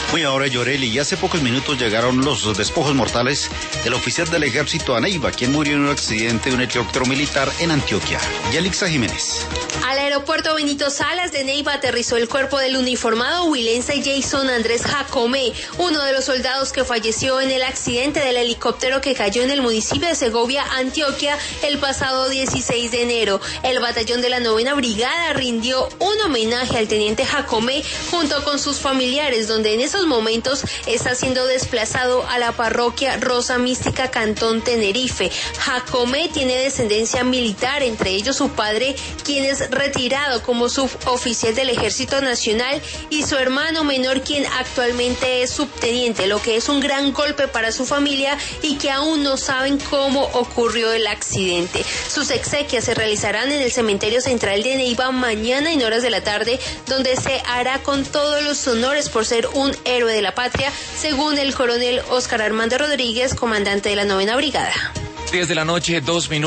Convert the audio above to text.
Muy ahora, Yoreli, y hace pocos minutos llegaron los despojos mortales del oficial del ejército a Neiva, quien murió en un accidente de un helicóptero militar en Antioquia. Yelixa Jiménez. Al aeropuerto Benito Salas de Neiva aterrizó el cuerpo del uniformado huilense Jason Andrés Jacome, uno de los soldados que falleció en el accidente del helicóptero que cayó en el municipio de Segovia, Antioquia, el pasado 16 de enero. El batallón de la 9ª Brigada rindió un homenaje al teniente Jacome junto con sus familiares, donde en esos momentos está siendo desplazado a la parroquia Rosa Mística, Cantón Tenerife. Jacome tiene descendencia militar, entre ellos su padre, quien es retirado como suboficial del Ejército Nacional, y su hermano menor, quien actualmente es subteniente, lo que es un gran golpe para su familia y que aún no saben cómo ocurrió el accidente. Sus exequias se realizarán en el cementerio central de Neiva mañana en horas de la tarde, donde se hará con todos los honores por ser un héroe de la patria, según el coronel Óscar Armando Rodríguez, comandante de la 9ª Brigada. 10 de la noche, 2 minutos.